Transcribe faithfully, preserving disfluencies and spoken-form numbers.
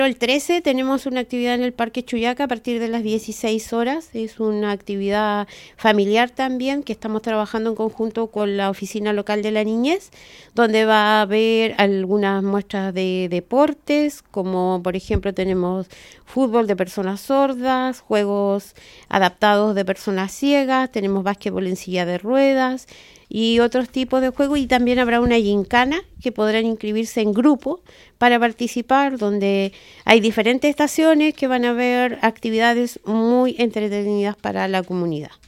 El trece tenemos una actividad en el Parque Chuyaca a partir de las dieciséis horas. Es una actividad familiar también que estamos trabajando en conjunto con la Oficina Local de la Niñez, donde va a haber algunas muestras de deportes, como por ejemplo tenemos fútbol de personas sordas, juegos adaptados de personas ciegas, tenemos básquetbol en silla de ruedas y otros tipos de juegos, y también habrá una gincana que podrán inscribirse en grupo para participar, donde hay diferentes estaciones que van a haber actividades muy entretenidas para la comunidad.